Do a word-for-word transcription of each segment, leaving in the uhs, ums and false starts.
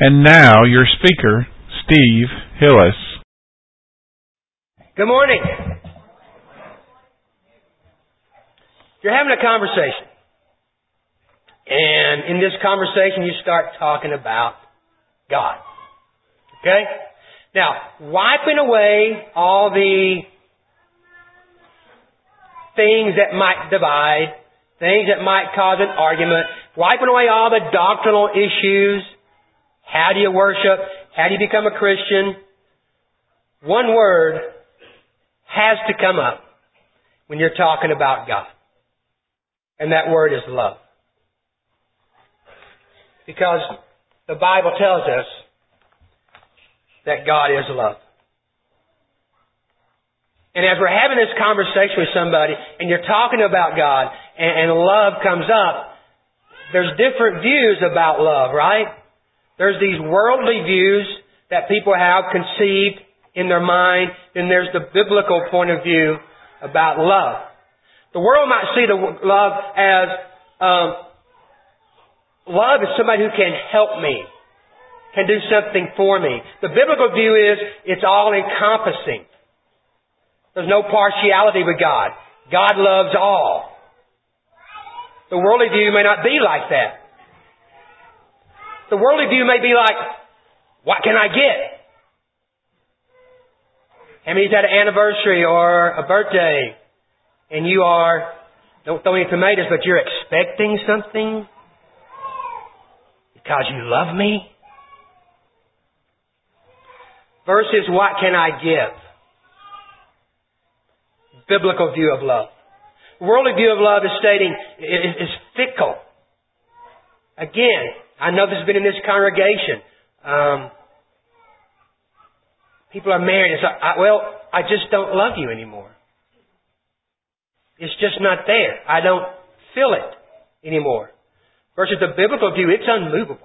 And now, your speaker, Steve Hillis. Good morning. You're having a conversation. And in this conversation, you start talking about God. Okay? Now, wiping away all the things that might divide, things that might cause an argument, wiping away all the doctrinal issues. How do you worship? How do you become a Christian? One word has to come up when you're talking about God. And that word is love. Because the Bible tells us that God is love. And as we're having this conversation with somebody and you're talking about God and, and love comes up, there's different views about love, right? There's these worldly views that people have conceived in their mind, and there's the biblical point of view about love. The world might see the love as um, love is somebody who can help me, can do something for me. The biblical view is it's all-encompassing. There's no partiality with God. God loves all. The worldly view may not be like that. The worldly view may be like, what can I get? How many's had an anniversary or a birthday and you are, don't throw any tomatoes, but you're expecting something because you love me? Versus what can I give? Biblical view of love. The worldly view of love is stating, is fickle. Again, I know this has been in this congregation. Um, people are married and say, I, well, I just don't love you anymore. It's just not there. I don't feel it anymore. Versus the biblical view, it's unmovable.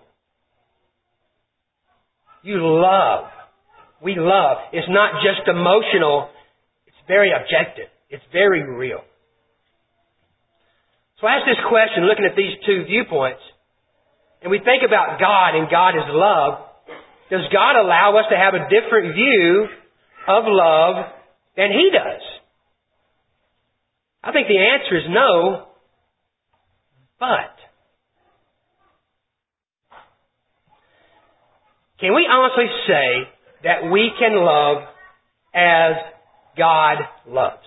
You love. We love. It's not just emotional. It's very objective. It's very real. So I ask this question, looking at these two viewpoints, and we think about God and God is love. Does God allow us to have a different view of love than He does? I think the answer is no, but can we honestly say that we can love as God loves?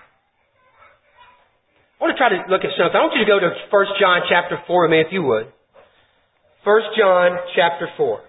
I want to try to look at something. I want you to go to First John chapter four with me, if you would. First John chapter four.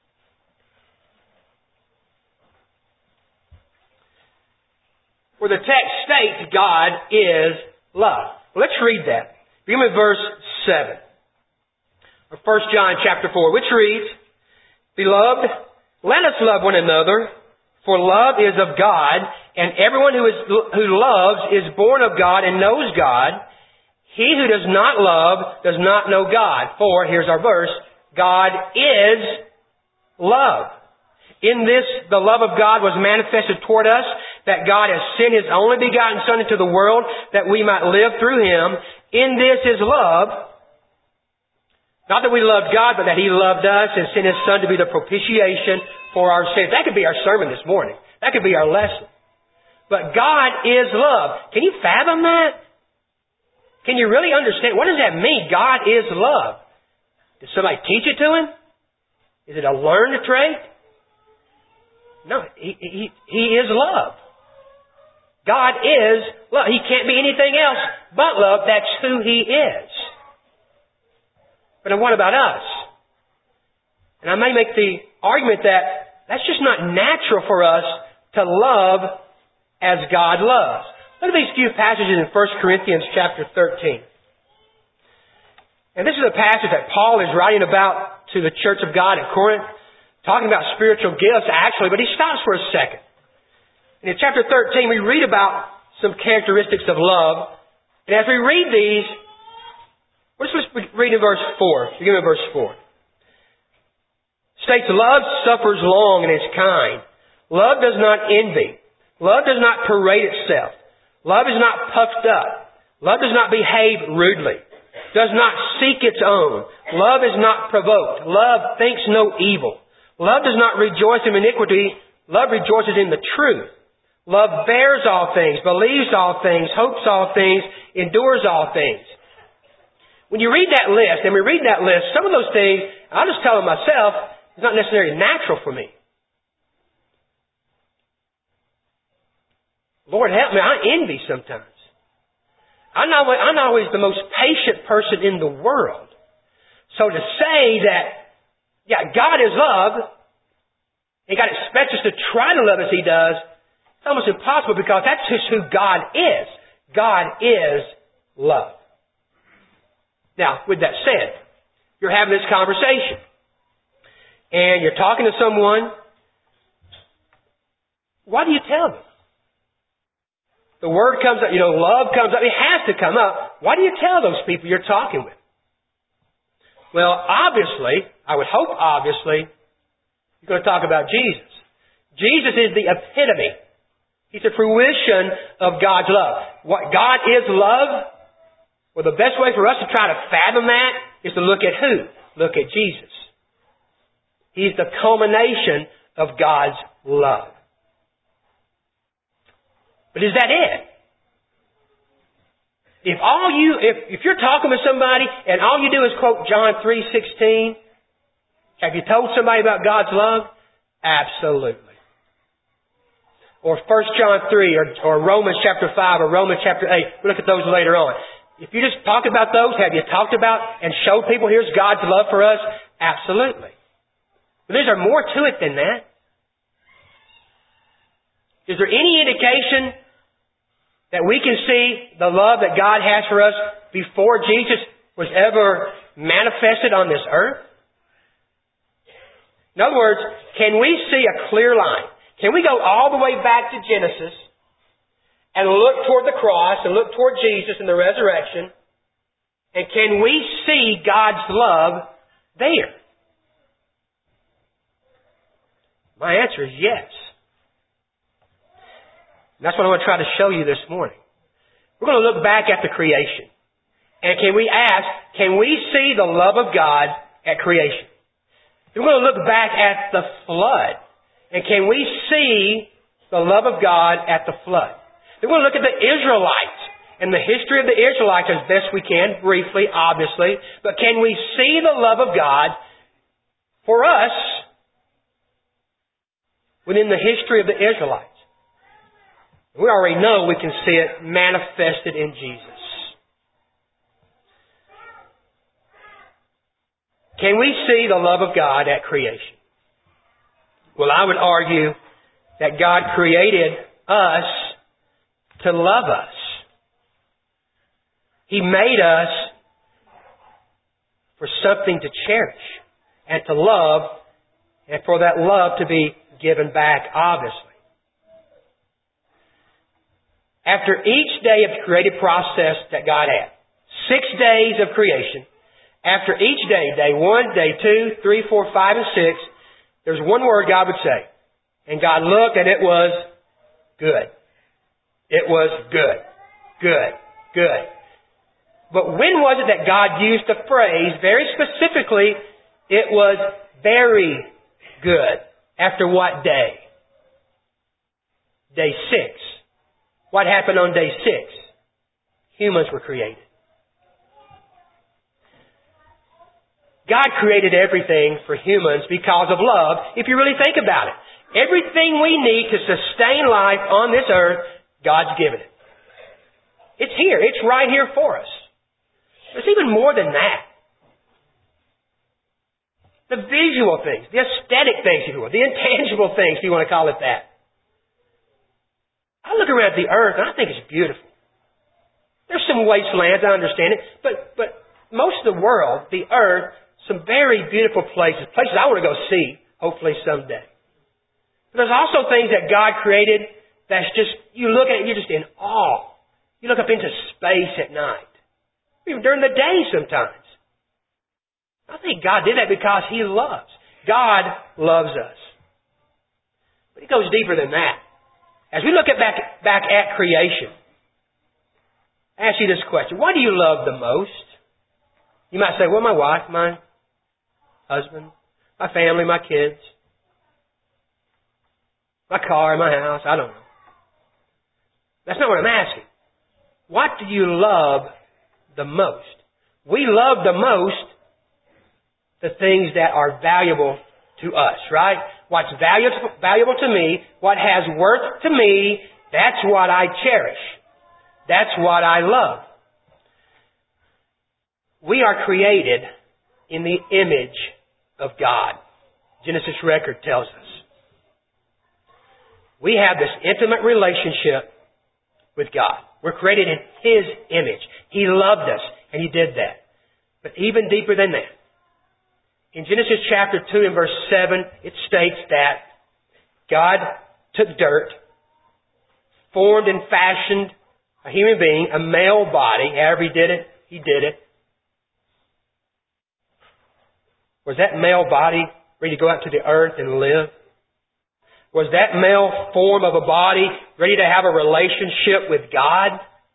Where the text states God is love. Well, let's read that. Begin with verse seven. Or First John chapter four, which reads, Beloved, let us love one another, for love is of God, and everyone who is who loves is born of God and knows God. He who does not love does not know God. For, here's our verse, God is love. In this, the love of God was manifested toward us, that God has sent His only begotten Son into the world, that we might live through Him. In this is love. Not that we loved God, but that He loved us and sent His Son to be the propitiation for our sins. That could be our sermon this morning. That could be our lesson. But God is love. Can you fathom that? Can you really understand? What does that mean? God is love. Did somebody teach it to Him? Is it a learned trait? No, He, he, he is love. God is love. He can't be anything else but love. That's who He is. But then what about us? And I may make the argument that that's just not natural for us to love as God loves. Look at these few passages in First Corinthians chapter thirteen. And this is a passage that Paul is writing about to the church of God at Corinth, talking about spiritual gifts actually, but he stops for a second. And in chapter thirteen we read about some characteristics of love. And as we read these, we're supposed to read in verse four. Begin with verse four. States, love suffers long and is kind. Love does not envy. Love does not parade itself. Love is not puffed up. Love does not behave rudely. does not seek its own. Love is not provoked. Love thinks no evil. Love does not rejoice in iniquity. Love rejoices in the truth. Love bears all things, believes all things, hopes all things, endures all things. When you read that list, and we read that list, some of those things, I'll just tell myself, it's not necessarily natural for me. Lord help me, I envy sometimes. I'm not, I'm not always the most patient person in the world. So to say that, yeah, God is love, and God expects us to try to love as He does, it's almost impossible because that's just who God is. God is love. Now, with that said, you're having this conversation, and you're talking to someone. Why do you tell them? The word comes up, you know, love comes up. It has to come up. Why do you tell those people you're talking with? Well, obviously, I would hope obviously, you're going to talk about Jesus. Jesus is the epitome. He's the fruition of God's love. What God is love, well, the best way for us to try to fathom that is to look at who? Look at Jesus. He's the culmination of God's love. But is that it? If all you, if, if you're talking with somebody and all you do is quote John three sixteen, have you told somebody about God's love? Absolutely. Or First John three or, or Romans chapter five or Romans chapter eight. We'll look at those later on. If you just talk about those, have you talked about and showed people here's God's love for us? Absolutely. But there's more to it than that. Is there any indication that we can see the love that God has for us before Jesus was ever manifested on this earth? In other words, can we see a clear line? Can we go all the way back to Genesis and look toward the cross and look toward Jesus and the resurrection? And can we see God's love there? My answer is yes. And that's what I want to try to show you this morning. We're going to look back at the creation. And can we ask, can we see the love of God at creation? We're going to look back at the flood. And can we see the love of God at the flood? We're going to look at the Israelites and the history of the Israelites as best we can, briefly, obviously. But can we see the love of God for us within the history of the Israelites? We already know we can see it manifested in Jesus. Can we see the love of God at creation? Well, I would argue that God created us to love us. He made us for something to cherish and to love, and for that love to be given back, obviously. After each day of the creative process that God had, six days of creation, after each day, day one, day two, three, four, five, and six, there's one word God would say. And God looked and it was good. It was good. Good. Good. But when was it that God used the phrase, very specifically, it was very good? After what day? Day six. What happened on day six? Humans were created. God created everything for humans because of love, if you really think about it. Everything we need to sustain life on this earth, God's given it. It's here. It's right here for us. There's even more than that. The visual things, the aesthetic things, if you will, the intangible things, if you want to call it that. I look around the earth and I think it's beautiful. There's some wastelands, I understand it, but but most of the world, the earth, some very beautiful places, places I want to go see, hopefully someday. But there's also things that God created that's just, you look at it, you're just in awe. You look up into space at night, even during the day sometimes. I think God did that because He loves. God loves us. But it goes deeper than that. As we look at back, back at creation, I ask you this question. What do you love the most? You might say, well, my wife, my husband, my family, my kids, my car, my house, I don't know. That's not what I'm asking. What do you love the most? We love the most the things that are valuable to us, right? What's valuable, valuable to me, what has worth to me, that's what I cherish. That's what I love. We are created in the image of God. Genesis record tells us. We have this intimate relationship with God. We're created in His image. He loved us, and He did that. But even deeper than that, in Genesis chapter two and verse seven, it states that God took dirt, formed and fashioned a human being, a male body. However He did it, He did it. Was that male body ready to go out to the earth and live? Was that male form of a body ready to have a relationship with God?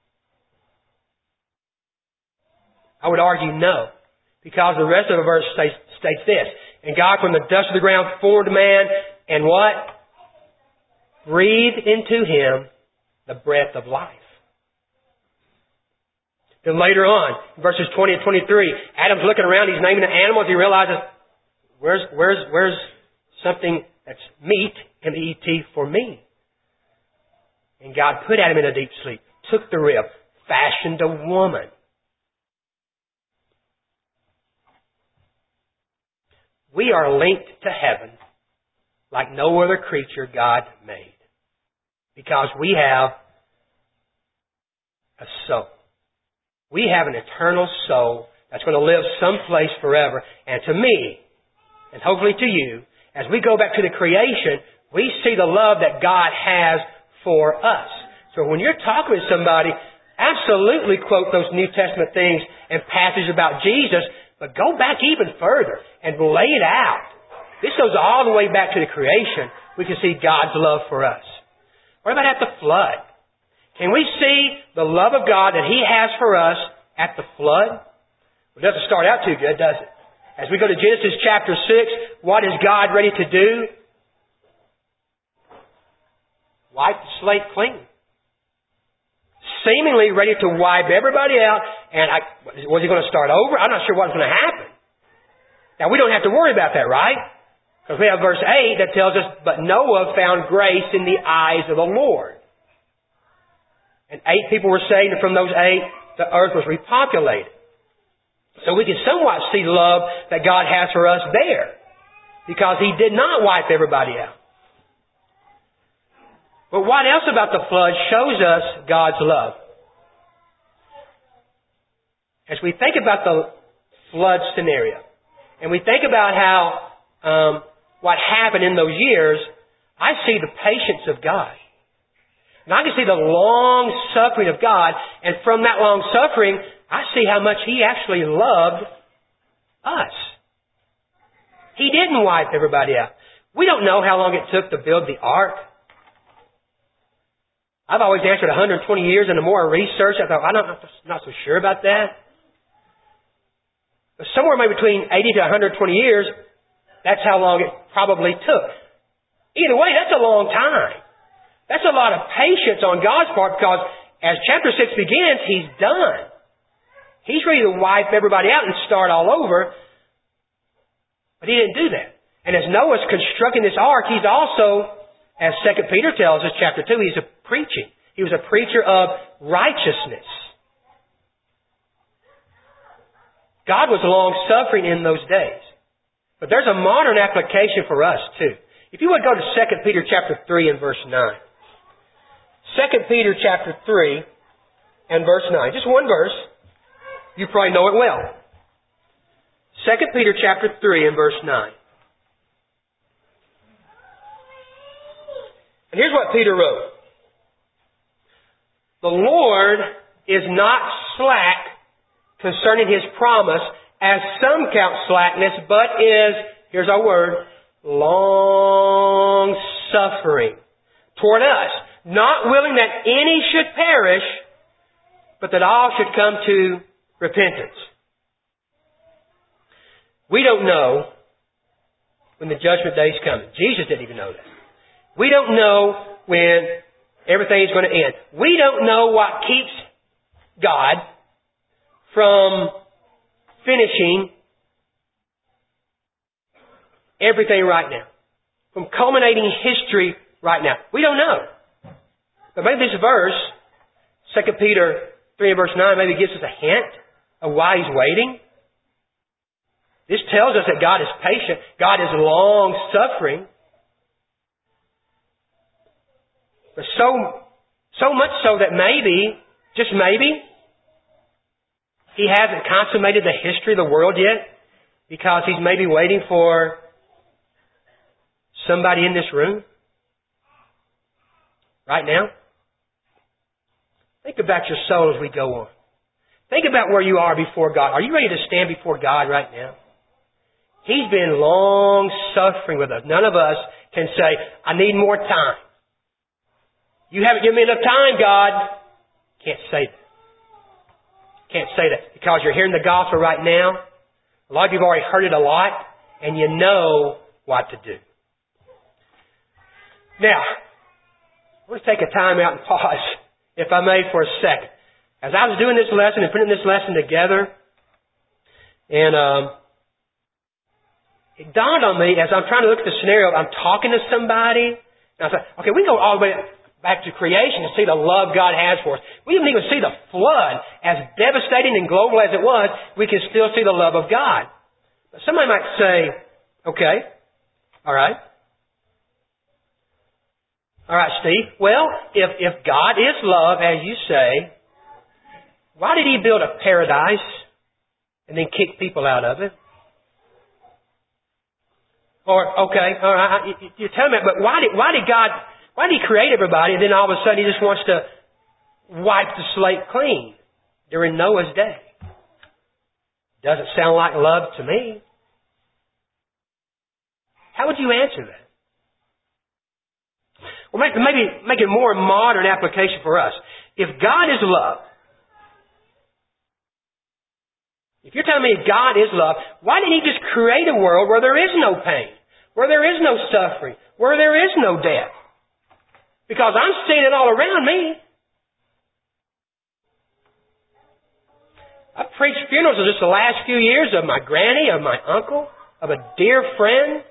I would argue no. Because the rest of the verse states, states this. And God from the dust of the ground formed man and what? Breathed into him the breath of life. Then later on, verses twenty and twenty-three, Adam's looking around, he's naming the animals, he realizes, where's, where's, where's something that's meat, M E E T, for me? And God put Adam in a deep sleep, took the rib, fashioned a woman. We are linked to heaven like no other creature God made. Because we have a soul. We have an eternal soul that's going to live someplace forever. And to me, and hopefully to you, as we go back to the creation, we see the love that God has for us. So when you're talking with somebody, absolutely quote those New Testament things and passages about Jesus, but go back even further and lay it out. This goes all the way back to the creation. We can see God's love for us. What about at the flood? Can we see the love of God that He has for us at the flood? It doesn't start out too good, does it? As we go to Genesis chapter six, what is God ready to do? Wipe the slate clean. Seemingly ready to wipe everybody out. And I, was He going to start over? I'm not sure what's going to happen. Now, we don't have to worry about that, right? Because we have verse eight that tells us, but Noah found grace in the eyes of the Lord. And eight people were saved, and from those eight, the earth was repopulated. So we can somewhat see the love that God has for us there. Because He did not wipe everybody out. But what else about the flood shows us God's love? As we think about the flood scenario, and we think about how um, what happened in those years, I see the patience of God. And I can see the long suffering of God, and from that long suffering, I see how much He actually loved us. He didn't wipe everybody out. We don't know how long it took to build the ark. I've always answered one hundred twenty years, and the more I researched, I thought, I'm not, not so sure about that. But somewhere maybe between eighty to one hundred twenty years, that's how long it probably took. Either way, that's a long time. That's a lot of patience on God's part, because as chapter six begins, He's done. He's ready to wipe everybody out and start all over. But He didn't do that. And as Noah's constructing this ark, he's also, as Second Peter tells us, chapter two, he's a preaching. He was a preacher of righteousness. God was long-suffering in those days. But there's a modern application for us, too. If you would go to Second Peter chapter three and verse nine. Second Peter chapter three and verse nine. Just one verse. You probably know it well. Second Peter chapter three and verse nine. And here's what Peter wrote. The Lord is not slack concerning His promise, as some count slackness, but is, here's our word, long-suffering toward us, not willing that any should perish, but that all should come to repentance. We don't know when the judgment day is coming. Jesus didn't even know that. We don't know when everything is going to end. We don't know what keeps God from finishing everything right now, from culminating history right now. We don't know. But maybe this verse, Second Peter three and verse nine, maybe gives us a hint of why He's waiting. This tells us that God is patient. God is long-suffering. But so, so much so that maybe, just maybe, He hasn't consummated the history of the world yet because He's maybe waiting for somebody in this room right now. Think about your soul as we go on. Think about where you are before God. Are you ready to stand before God right now? He's been long-suffering with us. None of us can say, I need more time. You haven't given me enough time, God. Can't say that. Can't say that. Because you're hearing the gospel right now. A lot of you have already heard it a lot, and you know what to do. Now, let's take a time out and pause, if I may, for a second. As I was doing this lesson and putting this lesson together, and um, it dawned on me as I'm trying to look at the scenario, I'm talking to somebody, and I said, okay, we can go all the way back to creation to see the love God has for us. We didn't even see the flood. As devastating and global as it was, we can still see the love of God. But somebody might say, okay, all right. All right, Steve. Well, if, if God is love, as you say, why did He build a paradise and then kick people out of it? Or, okay, all right, you're telling me, but why did, why did God, why did He create everybody and then all of a sudden He just wants to wipe the slate clean during Noah's day? Doesn't sound like love to me. How would you answer that? Well, make, maybe make it more modern application for us. If God is love, if you're telling me God is love, why didn't He just create a world where there is no pain, where there is no suffering, where there is no death? Because I'm seeing it all around me. I've preached funerals just the last few years of my granny, of my uncle, of a dear friend.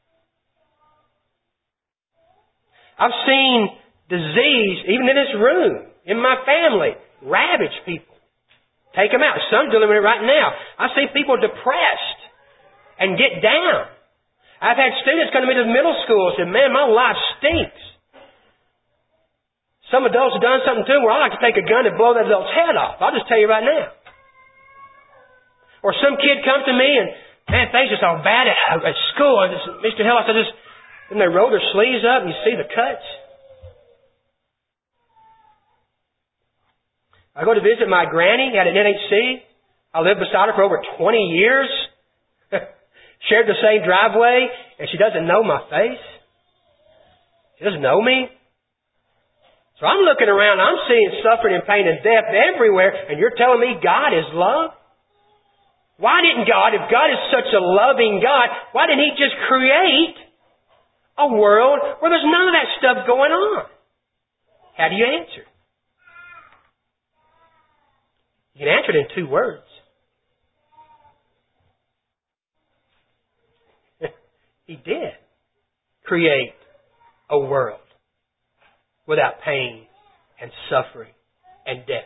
I've seen disease, even in this room, in my family, ravage people. Take them out. Some dealing with it right now. I've seen people depressed and get down. I've had students come to me to middle school and say, man, my life stinks. Some adults have done something to them where I like to take a gun and blow that adult's head off. I'll just tell you right now. Or some kid comes to me and, man, things are so bad at, at school. I just, Mister Hill, I said, just, and they roll their sleeves up and you see the cuts. I go to visit my granny at an N H C. I lived beside her for over twenty years. Shared the same driveway, and she doesn't know my face. She doesn't know me. So I'm looking around, I'm seeing suffering and pain and death everywhere, and you're telling me God is love? Why didn't God, if God is such a loving God, why didn't He just create a world where there's none of that stuff going on? How do you answer? You can answer it in two words. He did create a world without pain and suffering and death.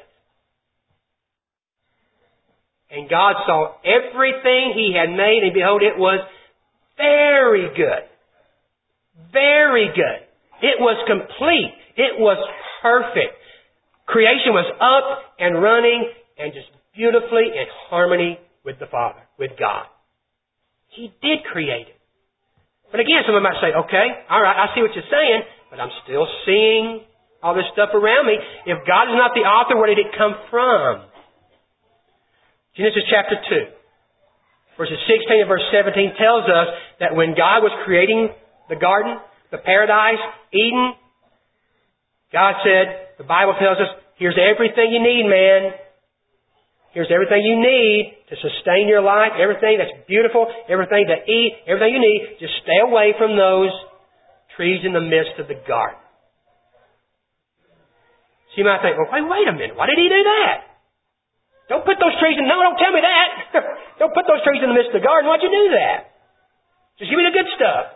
And God saw everything He had made, and behold, it was very good. Very good. It was complete. It was perfect. Creation was up and running and just beautifully in harmony with the Father, with God. He did create it. But again, someone might say, okay, all right, I see what you're saying, but I'm still seeing all this stuff around me. If God is not the author, where did it come from? Genesis chapter two, verses sixteen and verse seventeen tells us that when God was creating the garden, the paradise, Eden, God said, the Bible tells us, here's everything you need, man. Here's everything you need to sustain your life, everything that's beautiful, everything to eat, everything you need. Just stay away from those trees in the midst of the garden. So you might think, well, wait, wait a minute. Why did he do that? Don't put those trees in... No, don't tell me that. Don't put those trees in the midst of the garden. Why'd you do that? Just give me the good stuff.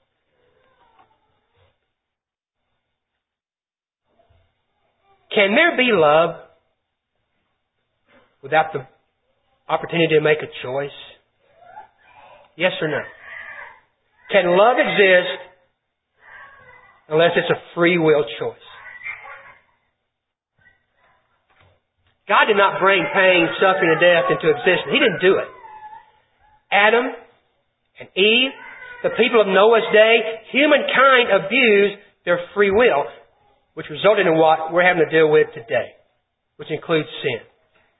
Can there be love without the opportunity to make a choice? Yes or no? Can love exist unless it's a free will choice? God did not bring pain, suffering, and death into existence. He didn't do it. Adam and Eve, the people of Noah's day, humankind abused their free will, which resulted in what we're having to deal with today, which includes sin.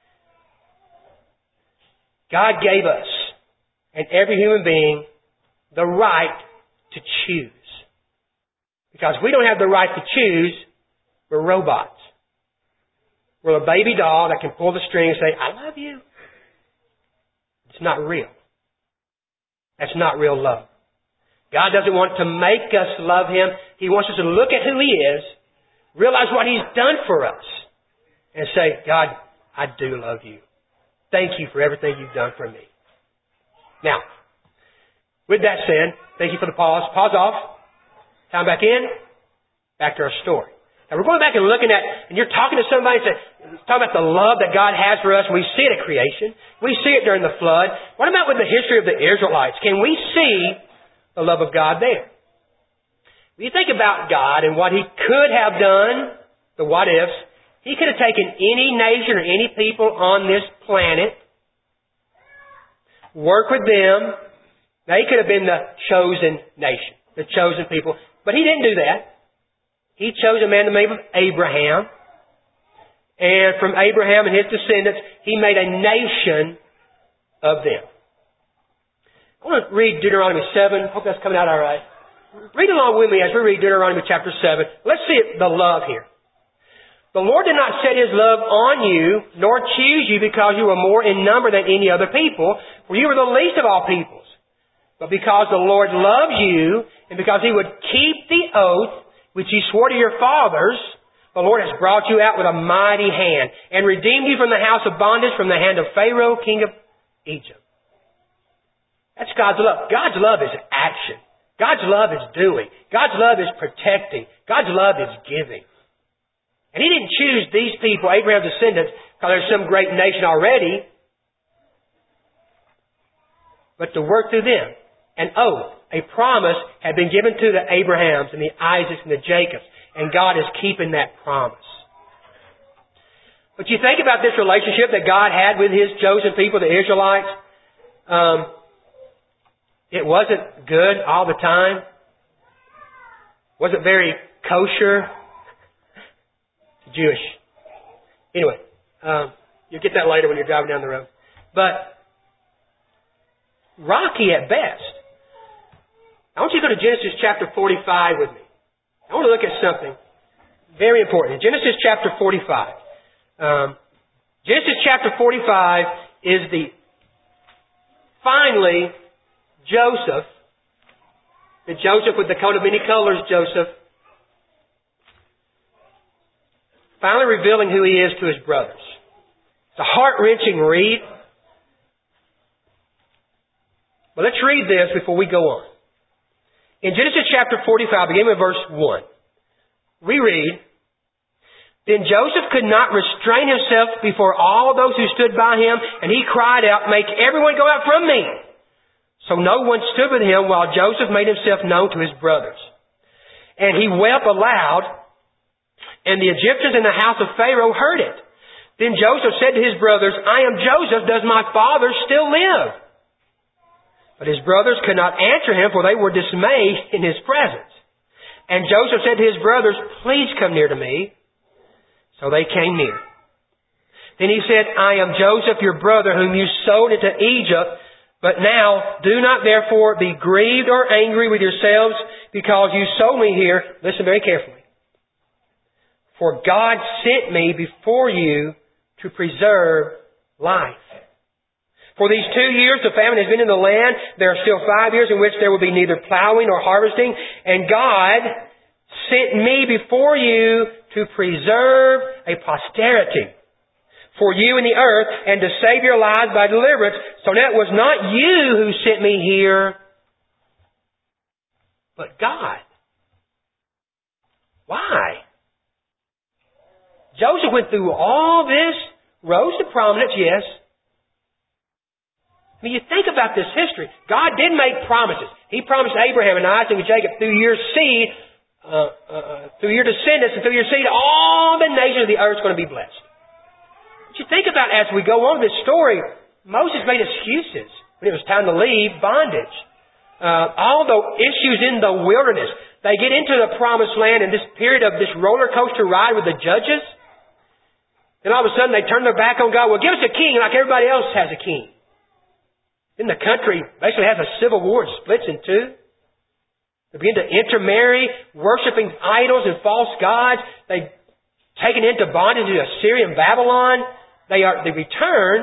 God gave us, and every human being, the right to choose. Because we don't have the right to choose, we're robots. We're a baby doll that can pull the string and say, I love you. It's not real. That's not real love. God doesn't want to make us love Him. He wants us to look at who He is, realize what He's done for us, and say, God, I do love you. Thank you for everything you've done for me. Now, with that said, thank you for the pause. Pause off. Time back in. Back to our story. Now we're going back and looking at, and you're talking to somebody and say, talking about the love that God has for us. We see it at creation. We see it during the flood. What about with the history of the Israelites? Can we see the love of God there? When you think about God and what He could have done, the what ifs, He could have taken any nation or any people on this planet, work with them. They could have been the chosen nation, the chosen people. But He didn't do that. He chose a man named Abraham. And from Abraham and his descendants, He made a nation of them. I want to read Deuteronomy seven. Hope that's coming out all right. Read along with me as we read Deuteronomy chapter seven. Let's see the love here. The Lord did not set His love on you, nor choose you because you were more in number than any other people, for you were the least of all peoples. But because the Lord loves you, and because He would keep the oath which He swore to your fathers, the Lord has brought you out with a mighty hand, and redeemed you from the house of bondage, from the hand of Pharaoh, king of Egypt. That's God's love. God's love is action. God's love is doing. God's love is protecting. God's love is giving. And He didn't choose these people, Abraham's descendants, because there's some great nation already, but to work through them. An oath, a promise had been given to the Abrahams and the Isaacs and the Jacobs, and God is keeping that promise. But you think about this relationship that God had with His chosen people, the Israelites. Um, it wasn't good all the time. Wasn't very kosher. Jewish. Anyway, um, you'll get that later when you're driving down the road. But rocky at best. I want you to go to Genesis chapter forty-five with me. I want to look at something very important. Genesis chapter forty-five. Um, Genesis chapter forty-five is the, finally, Joseph, the Joseph with the coat of many colors, Joseph, finally revealing who he is to his brothers. It's a heart-wrenching read. But let's read this before we go on. In Genesis chapter forty-five, beginning with verse one, we read, Then Joseph could not restrain himself before all those who stood by him, and he cried out, Make everyone go out from me. So no one stood with him while Joseph made himself known to his brothers. And he wept aloud, and the Egyptians in the house of Pharaoh heard it. Then Joseph said to his brothers, I am Joseph, does my father still live? But his brothers could not answer him, for they were dismayed in his presence. And Joseph said to his brothers, Please come near to me. So they came near. Then he said, I am Joseph, your brother, whom you sold into Egypt. But now, do not therefore be grieved or angry with yourselves, because you sold me here. Listen very carefully. For God sent me before you to preserve life. For these two years the famine has been in the land. There are still five years in which there will be neither plowing nor harvesting. And God sent me before you to preserve a posterity for you in the earth and to save your lives by deliverance. So now it was not you who sent me here, but God. Why? Joseph went through all this, rose to prominence, yes. I mean, you think about this history. God did make promises. He promised Abraham and Isaac and Jacob, through your seed, uh, uh, through your descendants and through your seed, all the nations of the earth are going to be blessed. But you think about as we go on this story, Moses made excuses when it was time to leave bondage. Uh, all the issues in the wilderness. They get into the promised land in this period of this roller coaster ride with the judges. Then all of a sudden they turn their back on God. Well, give us a king like everybody else has a king. Then the country basically has a civil war and splits in two. They begin to intermarry, worshiping idols and false gods. They've taken into bondage to Assyria and Babylon. They are they return.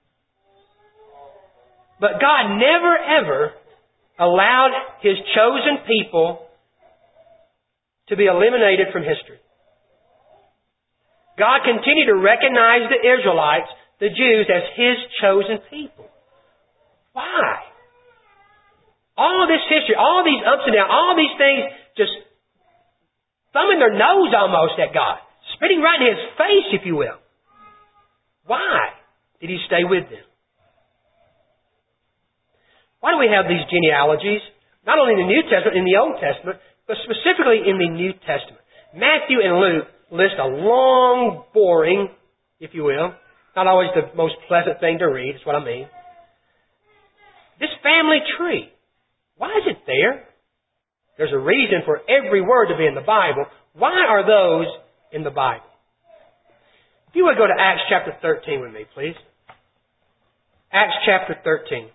But God never ever allowed His chosen people to be eliminated from history. God continued to recognize the Israelites, the Jews, as His chosen people. Why? All this history, all these ups and downs, all these things just thumbing their nose almost at God. Spitting right in His face, if you will. Why did He stay with them? Why do we have these genealogies? Not only in the New Testament, in the Old Testament, but specifically in the New Testament. Matthew and Luke list a long, boring, if you will, not always the most pleasant thing to read, is what I mean. This family tree, why is it there? There's a reason for every word to be in the Bible. Why are those in the Bible? If you would go to Acts chapter thirteen with me, please. Acts chapter thirteen.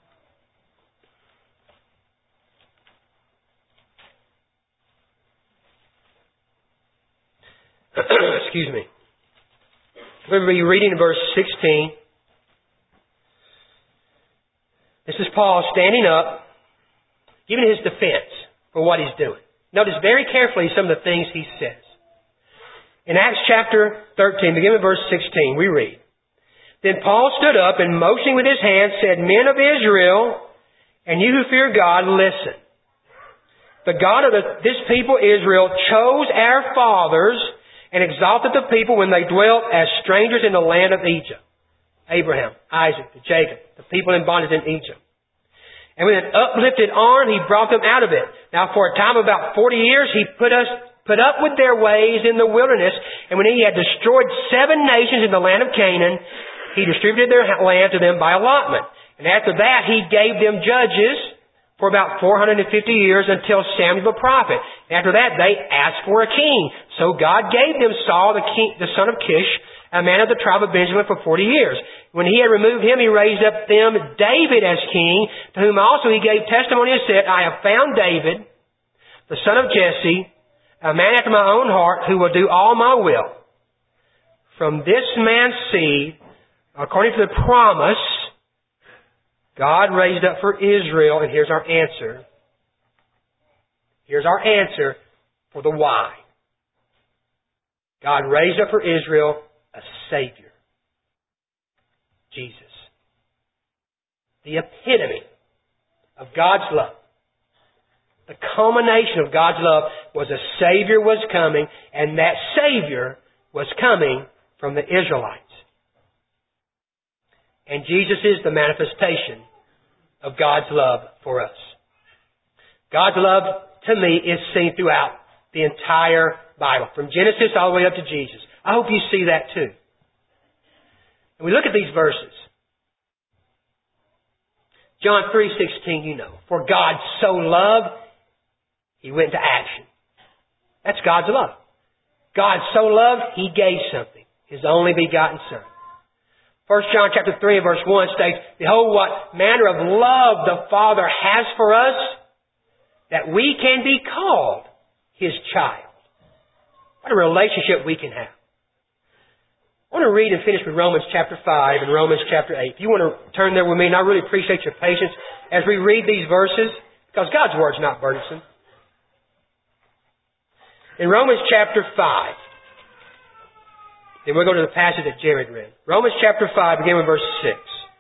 Excuse me. We're going to be reading verse sixteen. This is Paul standing up, giving his defense for what he's doing. Notice very carefully some of the things he says. In Acts chapter thirteen, beginning with verse sixteen, we read, Then Paul stood up and motioning with his hand said, Men of Israel, and you who fear God, listen. The God of the, this people Israel chose our fathers and exalted the people when they dwelt as strangers in the land of Egypt. Abraham, Isaac, Jacob, the people in bondage in Egypt. And with an uplifted arm, He brought them out of it. Now for a time of about forty years, He put us put up with their ways in the wilderness. And when He had destroyed seven nations in the land of Canaan, He distributed their land to them by allotment. And after that, He gave them judges for about four hundred fifty years until Samuel the prophet. And after that, they asked for a king. So God gave them Saul, the king, the son of Kish, a man of the tribe of Benjamin, for forty years. When He had removed him, He raised up them David as king, to whom also He gave testimony and said, I have found David, the son of Jesse, a man after my own heart, who will do all my will. From this man's seed, according to the promise, God raised up for Israel, and here's our answer. Here's our answer for the why. God raised up for Israel a Savior. Jesus. The epitome of God's love. The culmination of God's love was a Savior was coming, and that Savior was coming from the Israelites. And Jesus is the manifestation of God's love for us. God's love, to me, is seen throughout the entire Bible, from Genesis all the way up to Jesus. I hope you see that too. And we look at these verses. John three sixteen, you know. For God so loved, He went into action. That's God's love. God so loved, He gave something. His only begotten Son. First John chapter three and verse one states, Behold, what manner of love the Father has for us, that we can be called His child. What a relationship we can have. I want to read and finish with Romans chapter five and Romans chapter eight. If you want to turn there with me, and I really appreciate your patience as we read these verses, because God's Word is not burdensome. In Romans chapter five, then we'll go to the passage that Jared read. Romans chapter five, beginning with verse six.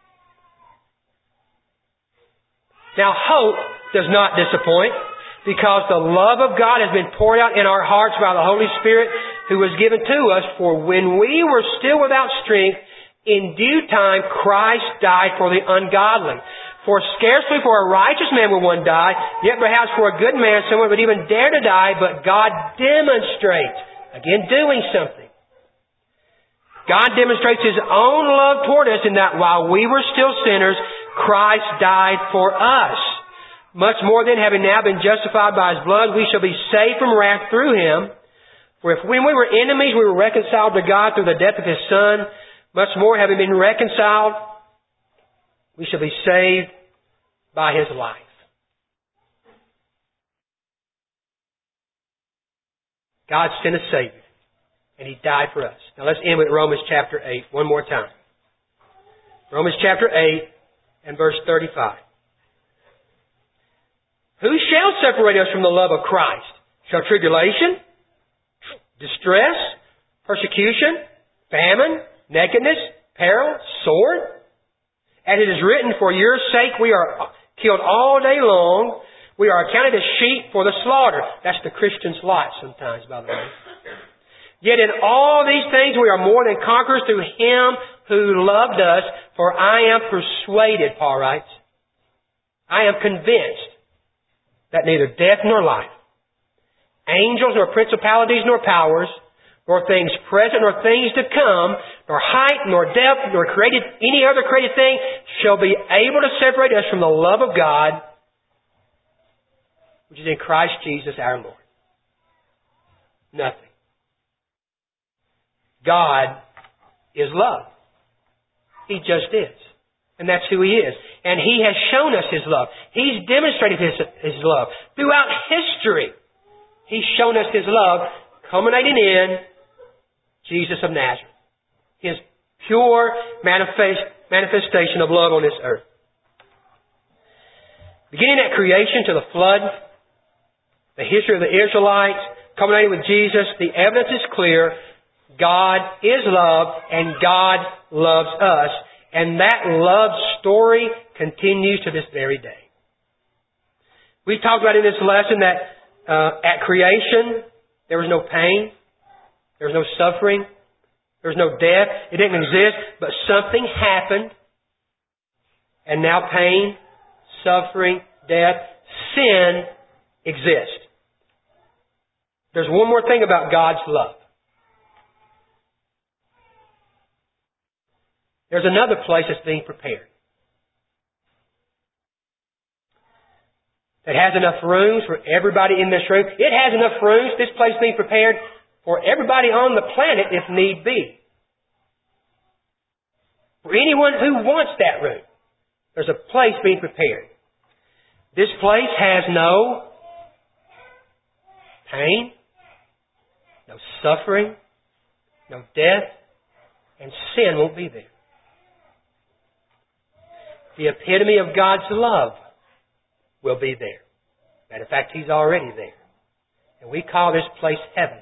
Now hope does not disappoint, because the love of God has been poured out in our hearts by the Holy Spirit who was given to us. For when we were still without strength, in due time Christ died for the ungodly. For scarcely for a righteous man will one die, yet perhaps for a good man someone would even dare to die, but God demonstrates, again doing something. God demonstrates His own love toward us in that while we were still sinners, Christ died for us. Much more than having now been justified by His blood, we shall be saved from wrath through Him. For if when we were enemies, we were reconciled to God through the death of His Son, much more having been reconciled, we shall be saved by His life. God sent a Savior, and He died for us. Now let's end with Romans chapter eight one more time. Romans chapter eight and verse thirty-five. Who shall separate us from the love of Christ? Shall tribulation, distress, persecution, famine, nakedness, peril, sword? As it is written, for your sake we are killed all day long. We are accounted as sheep for the slaughter. That's the Christian's lot sometimes, by the way. Yet in all these things we are more than conquerors through Him who loved us. For I am persuaded, Paul writes, I am convinced that neither death nor life, angels nor principalities nor powers, nor things present nor things to come, nor height nor depth, nor created any other created thing shall be able to separate us from the love of God, which is in Christ Jesus our Lord. Nothing. God is love. He just is. And that's who He is. And He has shown us His love. He's demonstrated His, His love. Throughout history, He's shown us His love, culminating in Jesus of Nazareth. His pure manifest, manifestation of love on this earth. Beginning at creation to the flood, the history of the Israelites, culminating with Jesus, the evidence is clear. God is love, and God loves us. And that love story continues to this very day. We talked about in this lesson that uh, at creation, there was no pain. There was no suffering. There was no death. It didn't exist. But something happened. And now pain, suffering, death, sin exist. There's one more thing about God's love. There's another place that's being prepared. That has enough rooms for everybody in this room. It has enough rooms, this place being prepared, for everybody on the planet if need be. For anyone who wants that room, there's a place being prepared. This place has no pain, no suffering, no death, and sin won't be there. The epitome of God's love will be there. Matter of fact, He's already there. And we call this place heaven.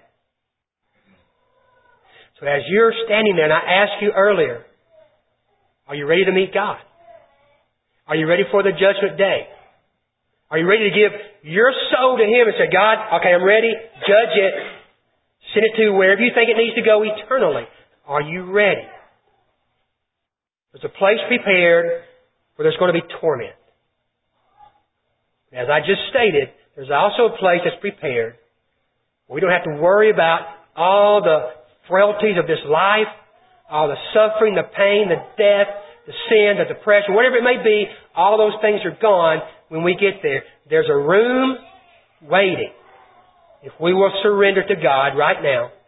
So as you're standing there, and I asked you earlier, are you ready to meet God? Are you ready for the judgment day? Are you ready to give your soul to Him and say, God, okay, I'm ready. Judge it. Send it to wherever you think it needs to go eternally. Are you ready? There's a place prepared where there's going to be torment. As I just stated, there's also a place that's prepared where we don't have to worry about all the frailties of this life, all the suffering, the pain, the death, the sin, the depression, whatever it may be. All those things are gone when we get there. There's a room waiting if we will surrender to God right now